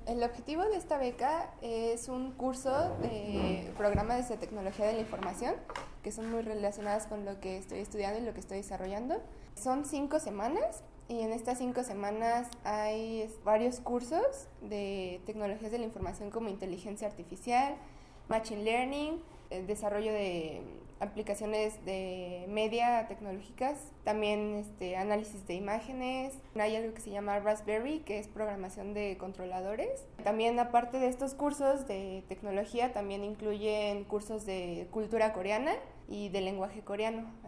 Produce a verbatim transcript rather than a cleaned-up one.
El objetivo de esta beca es un curso de programas de tecnología de la información que son muy relacionadas con lo que estoy estudiando y lo que estoy desarrollando. Son cinco semanas y en estas cinco semanas hay varios cursos de tecnologías de la información como inteligencia artificial, machine learning, el desarrollo de aplicaciones de media tecnológicas, también este, análisis de imágenes. Hay algo que se llama Raspberry, que es programación de controladores. También, aparte de estos cursos de tecnología, también incluyen cursos de cultura coreana y de lenguaje coreano.